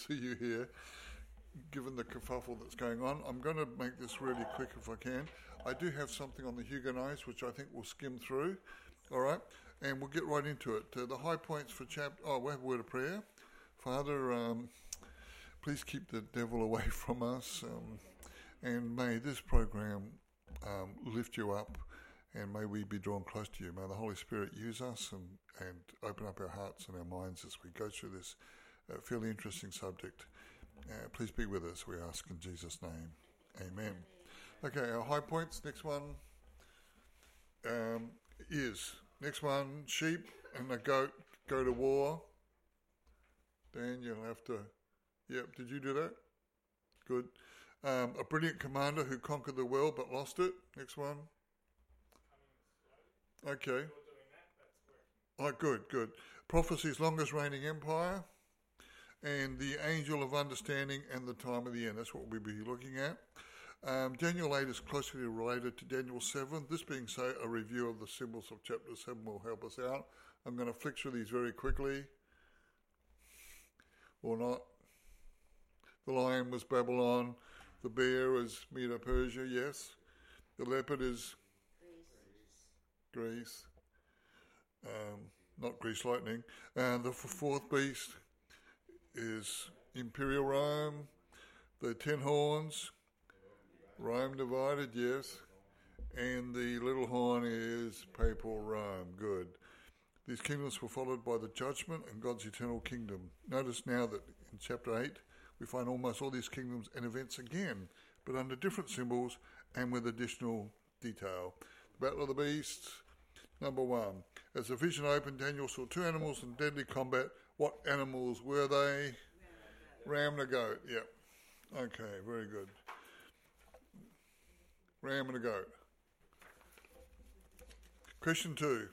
see you here, given the kerfuffle that's going on. I'm going to make this really quick if I can. I do have something on the Huguenots, which I think we'll skim through, all right? And we'll get right into it. The high points for chapter... Oh, we have a word of prayer. Father, please keep the devil away from us, and may this program lift you up, and may we be drawn close to you. May the Holy Spirit use us and open up our hearts and our minds as we go through this fairly interesting subject. Please be with us, we ask in Jesus' name. Amen. Okay, our high points. Next one is... Next one, sheep and the goat go to war. Dan, you'll have to... Yep, did you do that? Good. A brilliant commander who conquered the world but lost it. Next one. Okay. Oh, good. Prophecy's longest reigning empire. And the angel of understanding and the time of the end. That's what we'll be looking at. Daniel 8 is closely related to Daniel 7. This being so, a review of the symbols of chapter 7 will help us out. I'm going to flick through these very quickly. Or not. The lion was Babylon. The bear is Medo-Persia, yes. The leopard is Greece. Not Greece lightning. And the fourth beast is Imperial Rome. The 10 horns, Rome divided, yes. And the little horn is Papal Rome, good. These kingdoms were followed by the judgment and God's eternal kingdom. Notice now that in chapter 8, we find almost all these kingdoms and events again, but under different symbols and with additional detail. The Battle of the Beasts, number 1. As the vision opened, Daniel saw 2 animals in deadly combat. What animals were they? Ram and a goat, yep. Okay, very good. Ram and a goat. Question 2.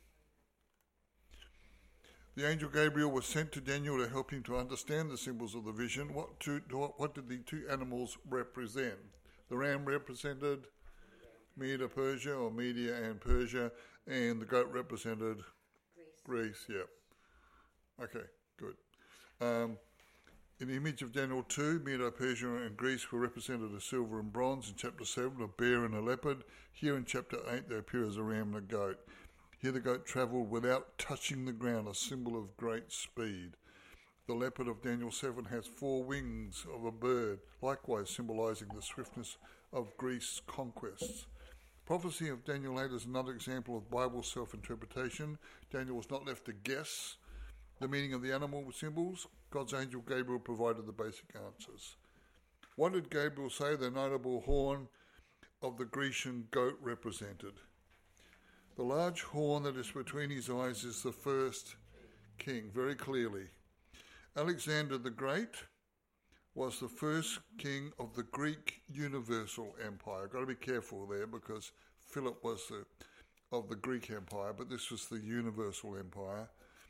The angel Gabriel was sent to Daniel to help him to understand the symbols of the vision. What did the 2 animals represent? The ram represented Medo-Persia, or Media and Persia, and the goat represented Greece. Yep. Okay, good. In the image of Daniel 2, Medo-Persia and Greece were represented as silver and bronze. In chapter 7, a bear and a leopard. Here in chapter 8, they appear as a ram and a goat. Here the goat travelled without touching the ground, a symbol of great speed. The leopard of Daniel 7 has 4 wings of a bird, likewise symbolising the swiftness of Greece's conquests. Prophecy of Daniel 8 is another example of Bible self-interpretation. Daniel was not left to guess the meaning of the animal symbols. God's angel Gabriel provided the basic answers. What did Gabriel say the notable horn of the Grecian goat represented? The large horn that is between his eyes is the first king, very clearly. Alexander the Great was the first king of the Greek Universal Empire. I've got to be careful there because Philip was of the Greek Empire, but this was the Universal Empire.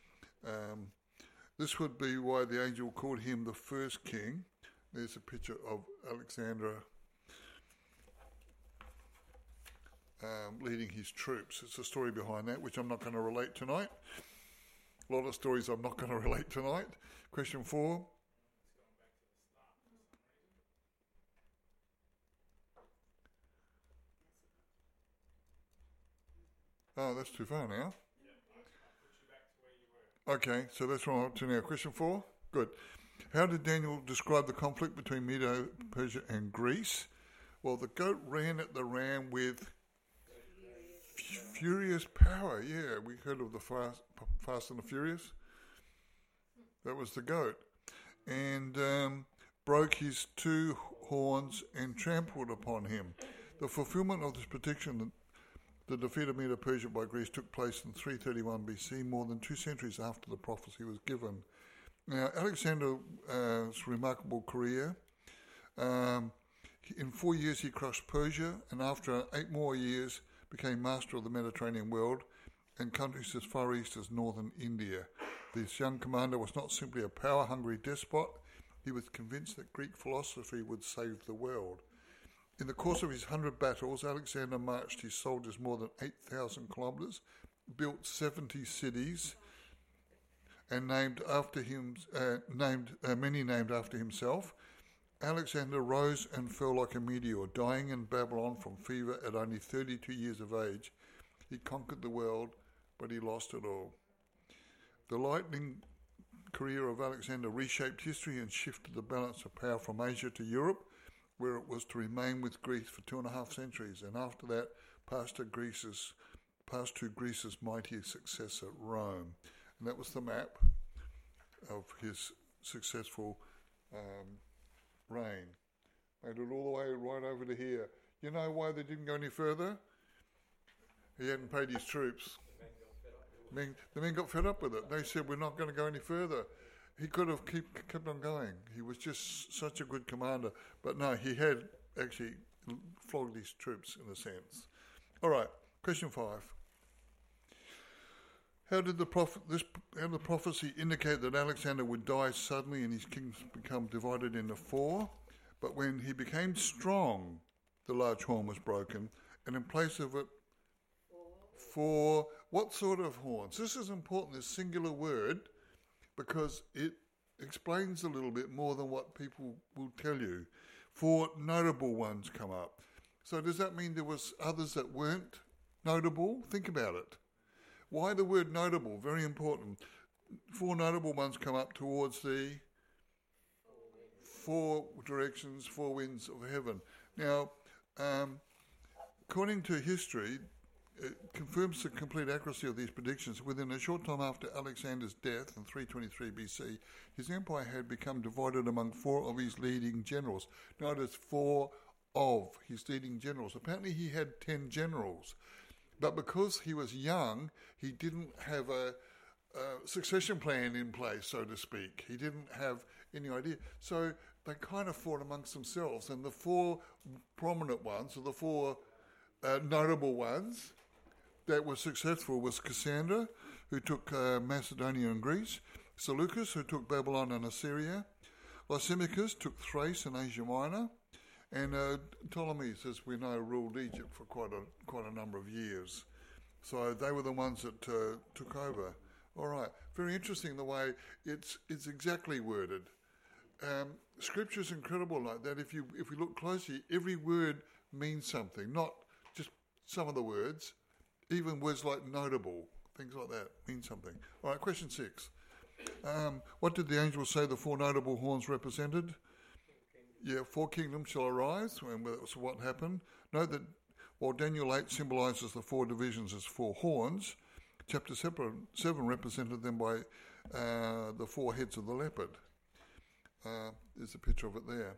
This would be why the angel called him the first king. There's a picture of Alexander leading his troops. It's a story behind that, which I'm not going to relate tonight. A lot of stories I'm not going to relate tonight. Question 4. Oh, that's too far now. Okay, so that's what I'm up to now. Question 4? Good. How did Daniel describe the conflict between Medo-Persia and Greece? Well, the goat ran at the ram with furious power. Yeah, we heard of the Fast and the Furious. That was the goat. And broke his 2 horns and trampled upon him. The fulfillment of this prediction, the defeat of Medo-Persia by Greece, took place in 331 BC, more than 2 centuries after the prophecy was given. Now, Alexander's remarkable career, in 4 years he crushed Persia, and after 8 more years became master of the Mediterranean world and countries as far east as northern India. This young commander was not simply a power-hungry despot, he was convinced that Greek philosophy would save the world. In the course of his 100 battles, Alexander marched his soldiers more than 8,000 kilometres, built 70 cities, and many named after himself. Alexander rose and fell like a meteor, dying in Babylon from fever at only 32 years of age. He conquered the world, but he lost it all. The lightning career of Alexander reshaped history and shifted the balance of power from Asia to Europe, where it was to remain with Greece for 2.5 centuries, and after that passed to Greece's mighty successor, Rome. And that was the map of his successful reign. Made it all the way right over to here. You know why they didn't go any further? He hadn't paid his troops. The men got fed up with it. They said, we're not going to go any further. He could have kept on going. He was just such a good commander. But no, he had actually flogged his troops in a sense. All right, question 5. How did the prophecy indicate that Alexander would die suddenly and his kingdom become divided into 4? But when he became strong, the large horn was broken, and in place of it, 4. What sort of horns? This is important, this singular word, because it explains a little bit more than what people will tell you. 4 notable ones come up. So does that mean there was others that weren't notable? Think about it. Why the word notable? Very important. 4 notable ones come up towards the 4 directions, 4 winds of heaven. Now, according to history, it confirms the complete accuracy of these predictions. Within a short time after Alexander's death in 323 BC, his empire had become divided among 4 of his leading generals. Notice 4 of his leading generals. Apparently he had 10 generals. But because he was young, he didn't have a succession plan in place, so to speak. He didn't have any idea. So they kind of fought amongst themselves. And the 4 prominent ones, or the 4 notable ones, that was successful was Cassander, who took Macedonia and Greece, Seleucus, who took Babylon and Assyria, Lysimachus took Thrace and Asia Minor, and Ptolemy, as we know, ruled Egypt for quite a number of years. So they were the ones that took over. All right, very interesting the way it's exactly worded. Scripture's incredible like that. If we look closely, every word means something, not just some of the words. Even words like notable, things like that, mean something. All right, question 6. What did the angel say the 4 notable horns represented? 4 kingdoms shall arise, and that's what happened. Note that while Daniel 8 symbolises the 4 divisions as 4 horns, chapter 7 represented them by the 4 heads of the leopard. There's a picture of it there.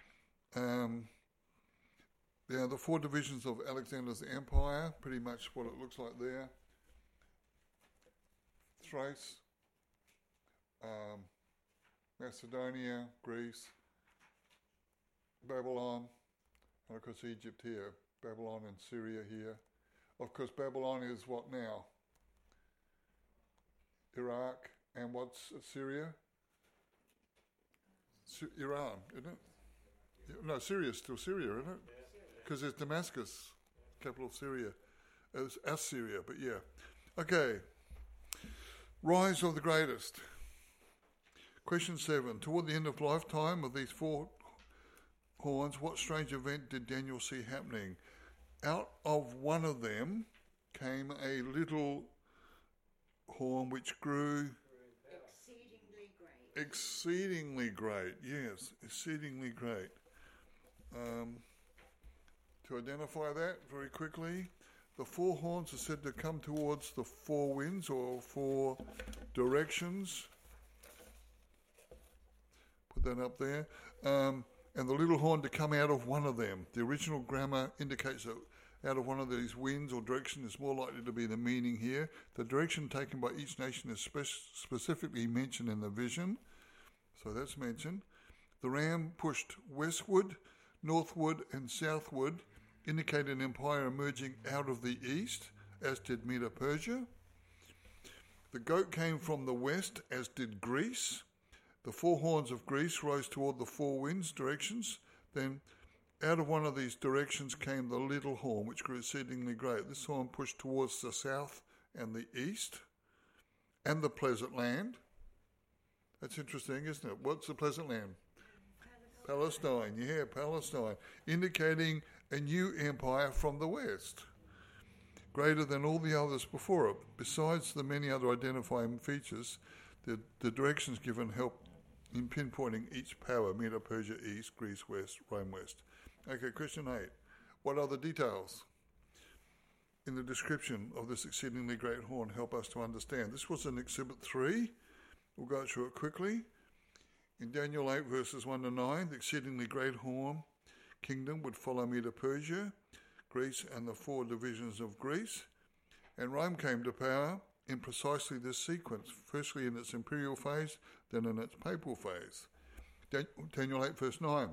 The 4 divisions of Alexander's empire, pretty much what it looks like there. Thrace, Macedonia, Greece, Babylon, and of course Egypt here. Babylon and Syria here. Of course Babylon is what now? Iraq, and what's Syria? Iran, isn't it? No, Syria's still Syria, isn't it? Because there's Damascus, capital of Syria. It was Assyria, but yeah. Okay. Rise of the greatest. Question 7. Toward the end of lifetime of these 4 horns, what strange event did Daniel see happening? Out of one of them came a little horn which grew exceedingly great. Yes, exceedingly great. To identify that very quickly, the 4 horns are said to come towards the 4 winds or 4 directions. Put that up there. And the little horn to come out of one of them. The original grammar indicates that out of one of these winds or directions is more likely to be the meaning here. The direction taken by each nation is specifically mentioned in the vision. So that's mentioned. The ram pushed westward, northward, and southward, indicated an empire emerging out of the east, as did Medo-Persia. The goat came from the west, as did Greece. The 4 horns of Greece rose toward the 4 winds directions. Then out of one of these directions came the little horn, which grew exceedingly great. This horn pushed towards the south and the east and the pleasant land. That's interesting, isn't it? What's the pleasant land? Palestine, yeah, Palestine, indicating a new empire from the west, greater than all the others before it. Besides the many other identifying features, the directions given help in pinpointing each power: Medo Persia east, Greece west, Rome west. Okay, question 8. What are the details in the description of this exceedingly great horn help us to understand? This was in Exhibit 3. We'll go through it quickly. In Daniel 8, verses 1 to 9, the exceedingly great horn kingdom would follow Medo Persia, Greece, and the 4 divisions of Greece. And Rome came to power in precisely this sequence, firstly in its imperial phase, then in its papal phase. Daniel 8, verse 9.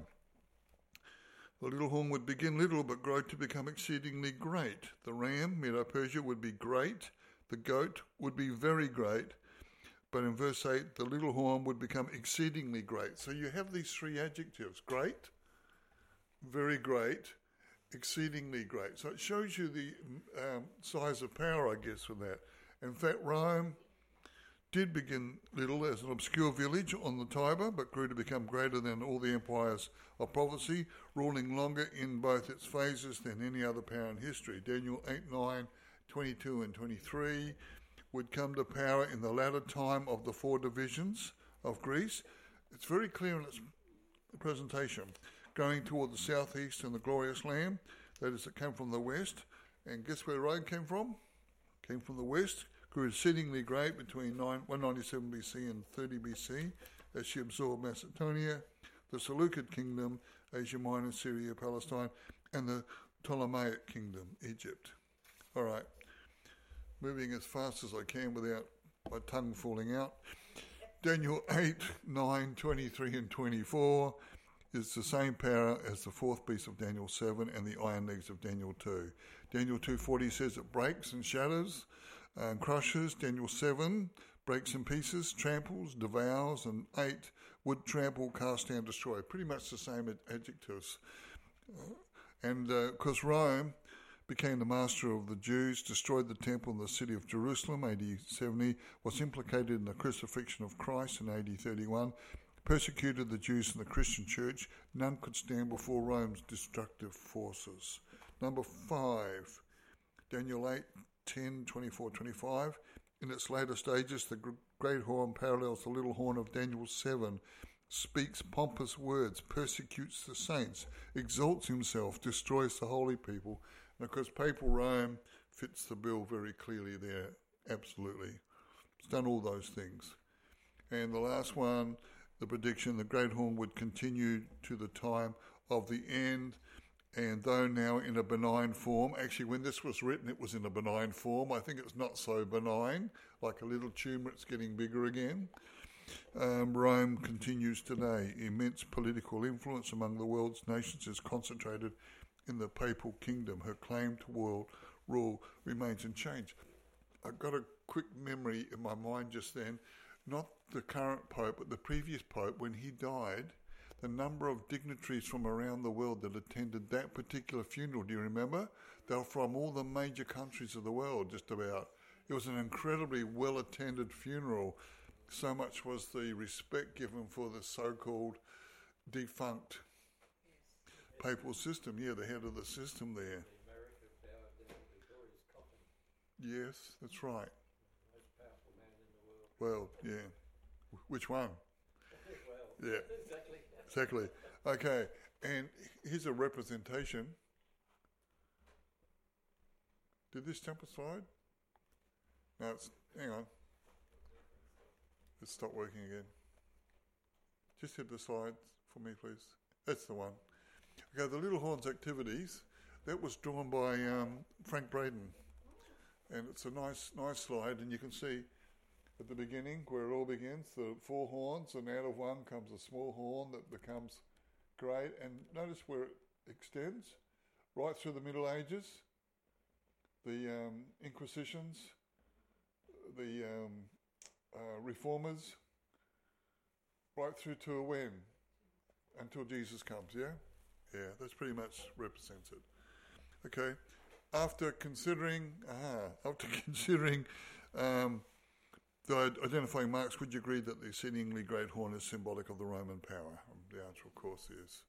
The little horn would begin little but grow to become exceedingly great. The ram, Medo Persia, would be great. The goat would be very great. But in verse 8, the little horn would become exceedingly great. So you have these 3 adjectives: great, very great, exceedingly great. So it shows you the size of power, I guess, with that. In fact, Rome did begin little as an obscure village on the Tiber, but grew to become greater than all the empires of prophecy, ruling longer in both its phases than any other power in history. Daniel 8, 9, 22 and 23 would come to power in the latter time of the 4 divisions of Greece. It's very clear in its presentation, going toward the southeast and the glorious land. That is, it came from the west. And guess where Rome came from? Came from the west, grew exceedingly great between 197 BC and 30 BC as she absorbed Macedonia, the Seleucid kingdom, Asia Minor, Syria, Palestine, and the Ptolemaic kingdom, Egypt. All right. Moving as fast as I can without my tongue falling out. Daniel 8, 9, 23 and 24 is the same power as the 4th beast of Daniel 7 and the iron legs of Daniel 2. Daniel 2:40 says it breaks and shatters and crushes. Daniel 7 breaks in pieces, tramples, devours, and 8 would trample, cast down, destroy. Pretty much the same adjectives. And because Rome became the master of the Jews, destroyed the temple and the city of Jerusalem, AD 70, was implicated in the crucifixion of Christ in AD 31, persecuted the Jews in the Christian church, none could stand before Rome's destructive forces. Number 5, Daniel 8, 10, 24, 25. In its later stages, the great horn parallels the little horn of Daniel 7, speaks pompous words, persecutes the saints, exalts himself, destroys the holy people. And of course, papal Rome fits the bill very clearly there, absolutely. It's done all those things. And the last one, the prediction, the great horn would continue to the time of the end, and though now in a benign form, actually when this was written it was in a benign form. I think it's not so benign, like a little tumour, it's getting bigger again. Rome continues today. Immense political influence among the world's nations is concentrated in the papal kingdom. Her claim to world rule remains unchanged. I've got a quick memory in my mind just then, not the current pope, but the previous pope. When he died, the number of dignitaries from around the world that attended that particular funeral, do you remember? They were from all the major countries of the world, just about. It was an incredibly well-attended funeral. So much was the respect given for the so-called defunct papal system. Yeah, the head of the system there. Yes, that's right. Most powerful man in the world. Well, yeah. Which one? Well, Yeah. Exactly. Okay, and here's a representation. Did this jump a slide? No, hang on. It's stopped working again. Just hit the slide for me, please. That's the one. Okay, the Little Horns activities, that was drawn by Frank Braden. And it's a nice slide, and you can see at the beginning where it all begins, the 4 horns, and out of one comes a small horn that becomes great. And notice where it extends, right through the Middle Ages, the Inquisitions, the Reformers, right through to when? Until Jesus comes, yeah? Yeah, that's pretty much represents it. Okay, after considering Identifying marks, would you agree that the exceedingly great horn is symbolic of the Roman power? The answer, of course, is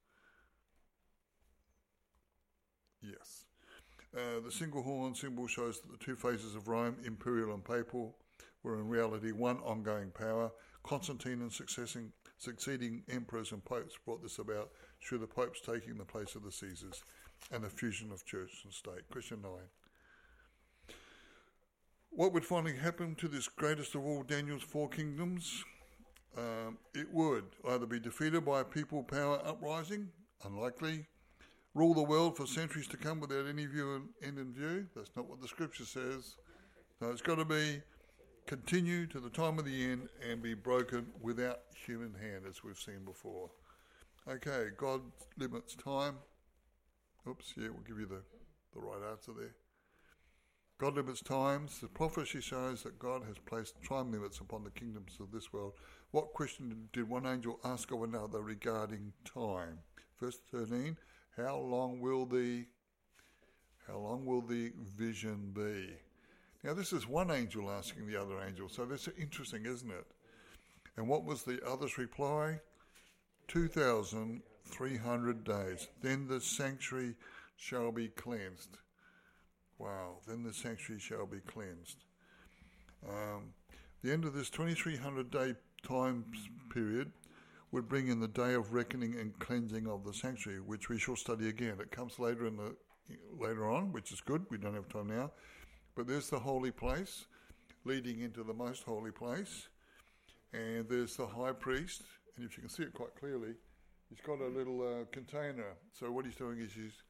yes. The single horn symbol shows that the two phases of Rome, imperial and papal, were in reality one ongoing power. Constantine and succeeding emperors and popes brought this about through the popes taking the place of the Caesars and the fusion of church and state. Question 9. What would finally happen to this greatest of all Daniel's four kingdoms? It would either be defeated by a people power uprising, unlikely, rule the world for centuries to come without any end in view. That's not what the scripture says. No, it's got to be continue to the time of the end and be broken without human hand, as we've seen before. Okay, God limits time. Oops, yeah, we'll give you the right answer there. God limits times. The prophecy shows that God has placed time limits upon the kingdoms of this world. What question did one angel ask of another regarding time? Verse 13, how long will the vision be? Now this is one angel asking the other angel, so that's interesting, isn't it? And what was the other's reply? 2,300 days. Then the sanctuary shall be cleansed. Wow, then the sanctuary shall be cleansed. The end of this 2,300-day time period would bring in the day of reckoning and cleansing of the sanctuary, which we shall study again. It comes later on, which is good. We don't have time now. But there's the holy place leading into the most holy place. And there's the high priest. And if you can see it quite clearly, he's got a little container. So what he's doing is he's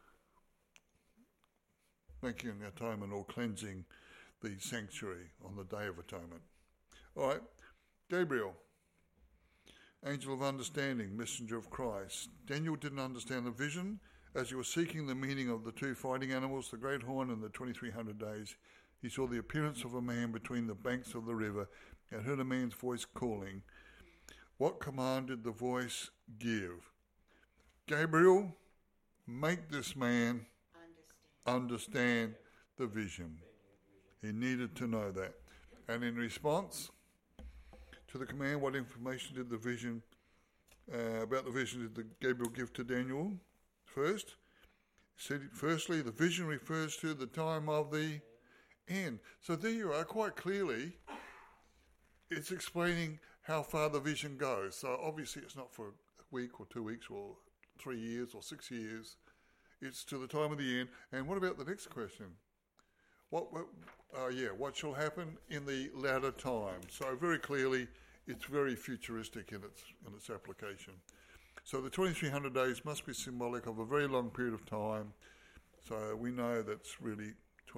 making atonement or cleansing the sanctuary on the Day of Atonement. All right, Gabriel, angel of understanding, messenger of Christ. Daniel didn't understand the vision. As he was seeking the meaning of the two fighting animals, the great horn and the 2,300 days, he saw the appearance of a man between the banks of the river and heard a man's voice calling. What command did the voice give? Gabriel, make this man understand the vision. He needed to know that. And in response to the command, what information did the vision, about the vision did Gabriel give to Daniel? First, he said, firstly, the vision refers to the time of the end. So there you are, quite clearly, it's explaining how far the vision goes. So obviously it's not for a week or 2 weeks or 3 years or 6 years. It's to the time of the end. And what about the next question? What shall happen in the latter time? So very clearly, it's very futuristic in its application. So the 2,300 days must be symbolic of a very long period of time. So we know that's really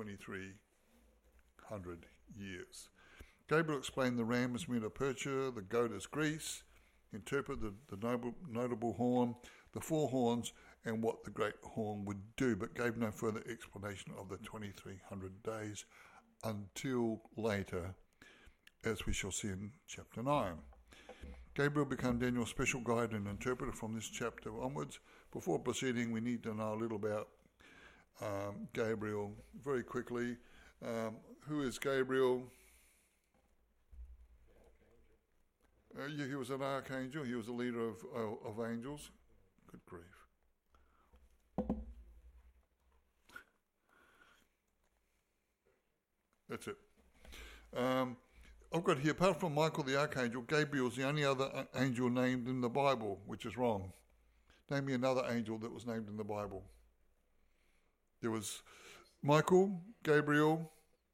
2,300 years. Gabriel explained the ram as Medo-Persia, the goat as Greece, interpreted the notable horn, the four horns, and what the great horn would do, but gave no further explanation of the 2,300 days until later, as we shall see in chapter 9. Gabriel became Daniel's special guide and interpreter from this chapter onwards. Before proceeding, we need to know a little about Gabriel very quickly. Who is Gabriel? He was an archangel. He was a leader of angels. Good grief. That's it. I've got here, apart from Michael the archangel, Gabriel's the only other angel named in the Bible, which is wrong. Name me another angel that was named in the Bible. There was Michael, Gabriel.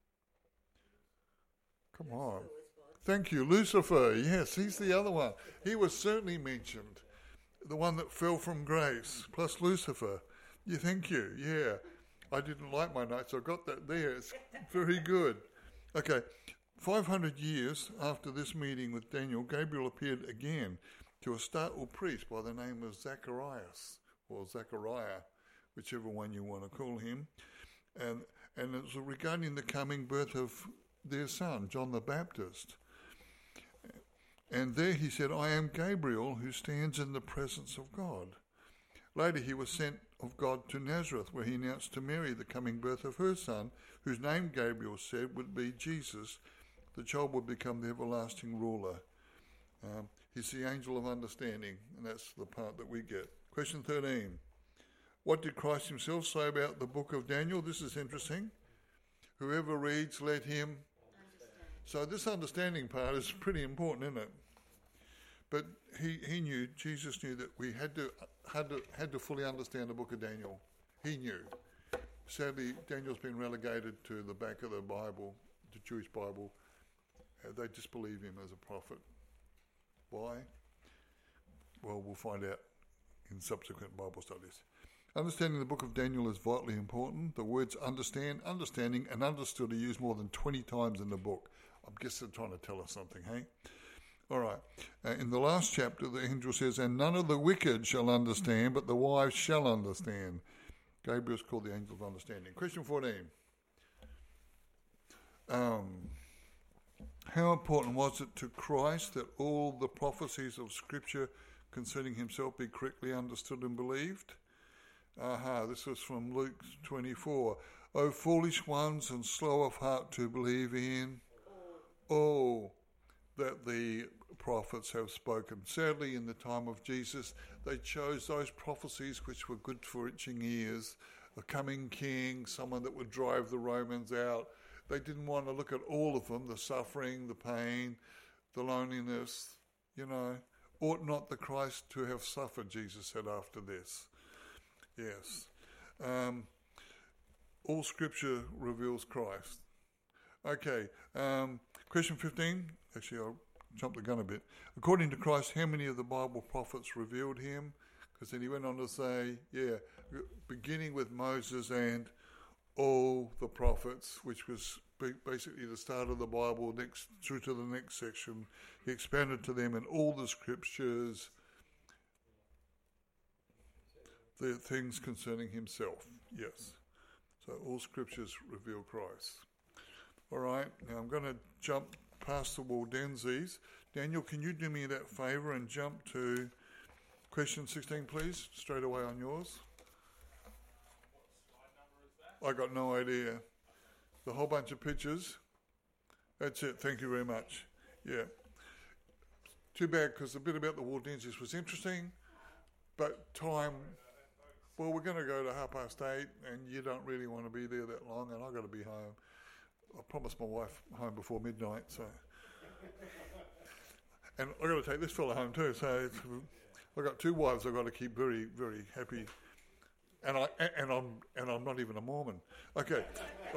Come on. Thank you. Lucifer. Yes, he's the other one. He was certainly mentioned. The one that fell from grace, plus Lucifer. Yeah, thank you. Yeah. I didn't like my notes, so I got that there. It's very good. Okay. 500 years after this meeting with Daniel, Gabriel appeared again to a startled priest by the name of Zacharias, or Zachariah, whichever one you want to call him. And it was regarding the coming birth of their son, John the Baptist. And there he said, I am Gabriel who stands in the presence of God. Later he was sent of God to Nazareth, where he announced to Mary the coming birth of her son, whose name Gabriel said would be Jesus, the child would become the everlasting ruler. He's the angel of understanding, and that's the part that we get. Question 13. What did Christ himself say about the book of Daniel? This is interesting. Whoever reads, let him understand. So this understanding part is pretty important, isn't it? But he knew, Jesus knew that we had to fully understand the book of Daniel. He knew. Sadly, Daniel's been relegated to the back of the Bible, the Jewish Bible. They disbelieve him as a prophet. Why? Well, we'll find out in subsequent Bible studies. Understanding the book of Daniel is vitally important. The words understand, understanding, and understood are used more than 20 times in the book. I guess they're trying to tell us something, hey? All right. In the last chapter, the angel says, and none of the wicked shall understand, but the wise shall understand. Gabriel's called the angel of understanding. Question 14. How important was it to Christ that all the prophecies of Scripture concerning himself be correctly understood and believed? This was from Luke 24. O foolish ones and slow of heart to believe in all that the prophets have spoken. Sadly, in the time of Jesus, they chose those prophecies which were good for itching ears. A coming king, someone that would drive the Romans out. They didn't want to look at all of them, the suffering, the pain, the loneliness. Ought not the Christ to have suffered, Jesus said after this. Yes. All Scripture reveals Christ. Okay. Question 15. Actually, I'll jump the gun a bit. According to Christ, how many of the Bible prophets revealed him? Because then he went on to say, beginning with Moses and all the prophets, which was basically the start of the Bible, next through to the next section. He expanded to them in all the Scriptures, the things concerning himself. Yes. So all Scriptures reveal Christ. All right. Now I'm going to jump past the Waldenses. Daniel, can you do me that favour and jump to question 16, please? Straight away on yours. I got no idea. The whole bunch of pictures. That's it. Thank you very much. Yeah. Too bad, because the bit about the Waldenses was interesting, but time. Well, we're going to go to 8:30, and you don't really want to be there that long, and I've got to be home. I promised my wife home before midnight, so. And I've got to take this fella home too, so I've got two wives I've got to keep very, very happy. And I'm not even a Mormon. Okay, all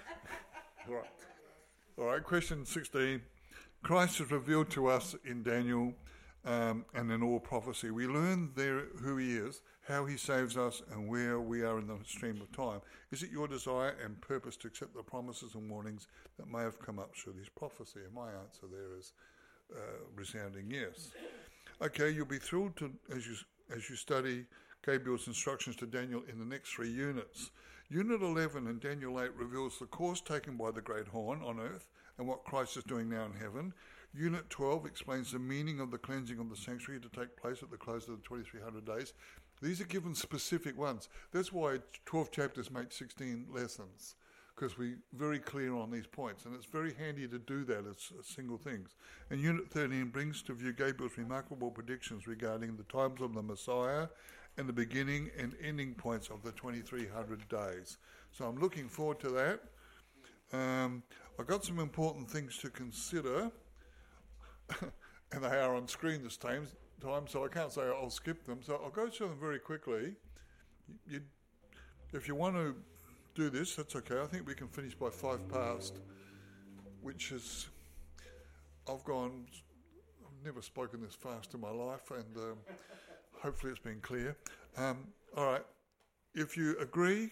right. Question 16. Christ is revealed to us in Daniel and in all prophecy. We learn there who he is, how he saves us, and where we are in the stream of time. Is it your desire and purpose to accept the promises and warnings that may have come up through this prophecy? And my answer there is resounding yes. Okay, you'll be thrilled to as you study Gabriel's instructions to Daniel in the next 3 units. Unit 11 in Daniel 8 reveals the course taken by the great horn on earth and what Christ is doing now in heaven. Unit 12 explains the meaning of the cleansing of the sanctuary to take place at the close of the 2300 days. These are given specific ones. That's why 12 chapters make 16 lessons, because we're very clear on these points, and it's very handy to do that as single things. And Unit 13 brings to view Gabriel's remarkable predictions regarding the times of the Messiah and the beginning and ending points of the 2300 days. So I'm looking forward to that. I've got some important things to consider, and they are on screen this time, so I can't say I'll skip them. So I'll go through them very quickly. If you want to do this, that's okay. I think we can finish by 5 past, which is, I've never spoken this fast in my life, and hopefully it's been clear. All right. If you agree,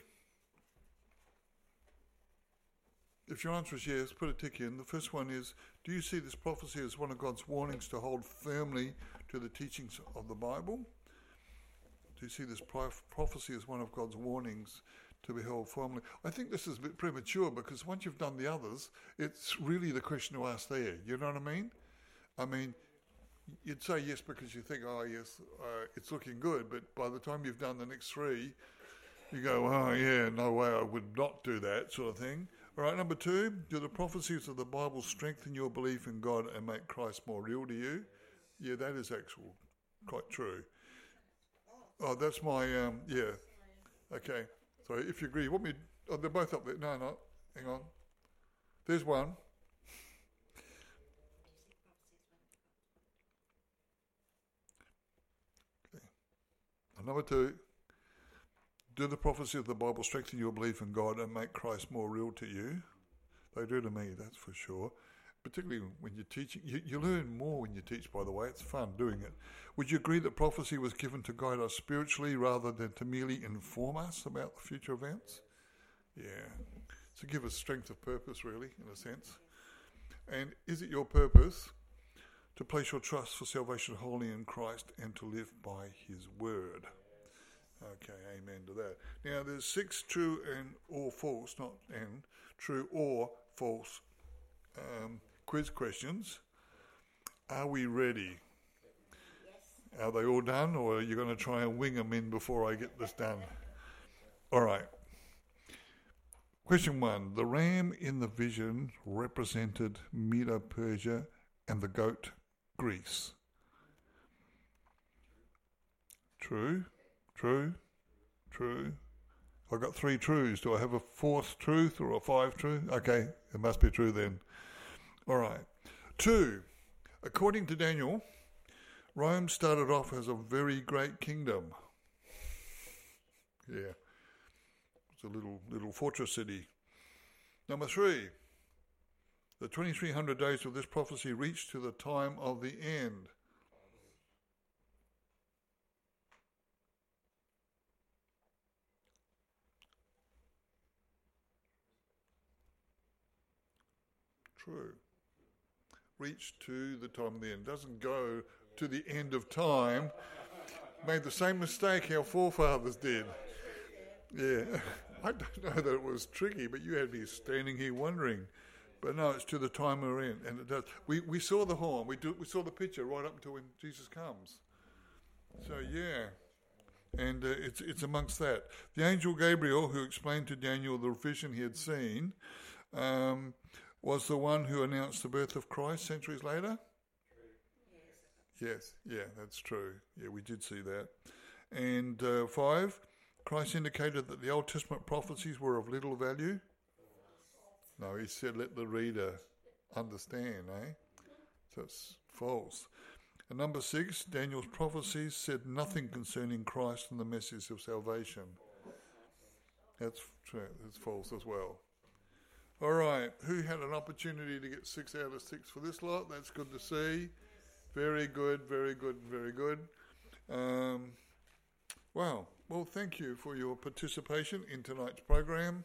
if your answer is yes, put a tick in. The first one is, do you see this prophecy as one of God's warnings to hold firmly to the teachings of the Bible? Do you see this prophecy as one of God's warnings to be held firmly? I think this is a bit premature, because once you've done the others, it's really the question to ask there. You know what I mean? I mean, you'd say yes because you think, oh yes, it's looking good, but by the time you've done the next 3, you go, oh yeah, no way, I would not do that, sort of thing. All right, number 2, do the prophecies of the Bible strengthen your belief in God and make Christ more real to you? Yeah, that is actual, quite true. Oh, that's my, yeah. Okay, so if you agree, you want me, oh, they're both up there. No, hang on. There's one. Okay. And number 2, do the prophecies of the Bible strengthen your belief in God and make Christ more real to you? They do to me, that's for sure. Particularly when you're teaching. You learn more when you teach, by the way. It's fun doing it. Would you agree that prophecy was given to guide us spiritually rather than to merely inform us about the future events? Yeah. To give us strength of purpose, really, in a sense. And is it your purpose to place your trust for salvation wholly in Christ and to live by his word? Okay, amen to that. Now, there's 6 true and or false, not and, true or false quiz questions. Are we ready? Yes. Are they all done, or are you going to try and wing them in before I get this done? All right. Question 1. The ram in the vision represented Medo-Persia and the goat, Greece. True. I got 3 truths. Do I have a 4th truth or a 5th truth? Okay, it must be true then. All right. 2. According to Daniel, Rome started off as a very great kingdom. Yeah. It's a little fortress city. Number 3. The 2300 days of this prophecy reached to the time of the end. True. Reach to the time of the end. Doesn't go to the end of time. Made the same mistake our forefathers did. Yeah. I don't know that it was tricky, but you had me standing here wondering. But no, it's to the time we're in. And it does. We saw the horn. We saw the picture right up until when Jesus comes. So, yeah. And it's amongst that. The angel Gabriel, who explained to Daniel the vision he had seen, was the one who announced the birth of Christ centuries later? Yes, yeah, that's true. Yeah, we did see that. And 5, Christ indicated that the Old Testament prophecies were of little value. No, he said let the reader understand, eh? So it's false. And number 6, Daniel's prophecies said nothing concerning Christ and the message of salvation. That's true. That's false as well. All right, who had an opportunity to get 6 out of 6 for this lot? That's good to see. Very good. Wow. Well, thank you for your participation in tonight's program.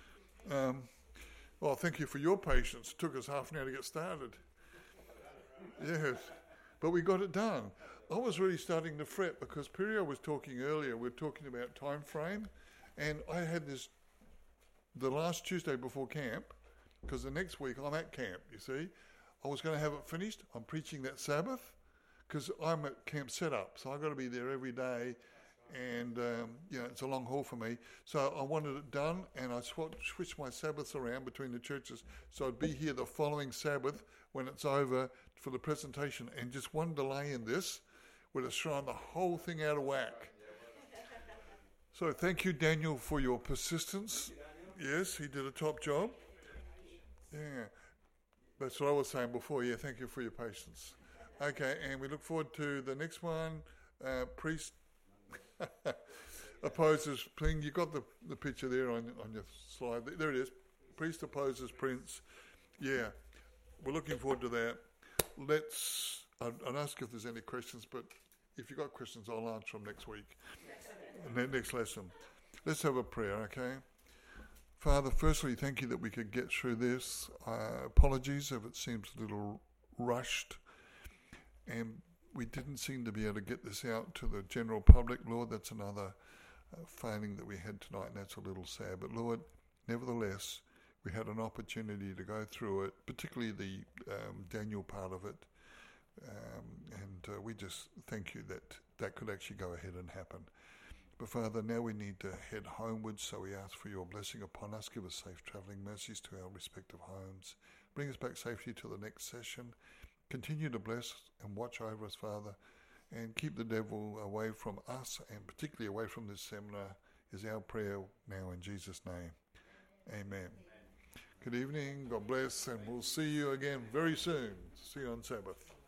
Well, thank you for your patience. It took us half an hour to get started. Yes, but we got it done. I was really starting to fret because Pirio was talking earlier. We were talking about time frame, and I had this the last Tuesday before camp, because the next week I'm at camp, you see. I was going to have it finished. I'm preaching that Sabbath, because I'm at camp setup, so I've got to be there every day, and it's a long haul for me. So I wanted it done, and I switched my Sabbaths around between the churches, so I'd be here the following Sabbath when it's over for the presentation, and just one delay in this would have thrown the whole thing out of whack. So thank you, Daniel, for your persistence. Yes, he did a top job. Yeah, that's what I was saying before. Yeah, thank you for your patience. Okay, and we look forward to the next one. Priest opposes thing. You got the picture there on your slide. There it is. Priest opposes prince. Yeah, we're looking forward to that. I'd ask if there's any questions, but if you've got questions, I'll answer them next week. Next lesson. Let's have a prayer, okay? Father, firstly, thank you that we could get through this. Apologies if it seems a little rushed. And we didn't seem to be able to get this out to the general public. Lord, that's another failing that we had tonight, and that's a little sad. But Lord, nevertheless, we had an opportunity to go through it, particularly the Daniel part of it. And we just thank you that could actually go ahead and happen. But Father, now we need to head homewards, so we ask for your blessing upon us. Give us safe travelling mercies to our respective homes. Bring us back safely to the next session. Continue to bless and watch over us, Father, and keep the devil away from us, and particularly away from this seminar, is our prayer now in Jesus' name. Amen. Good evening, God bless, and we'll see you again very soon. See you on Sabbath.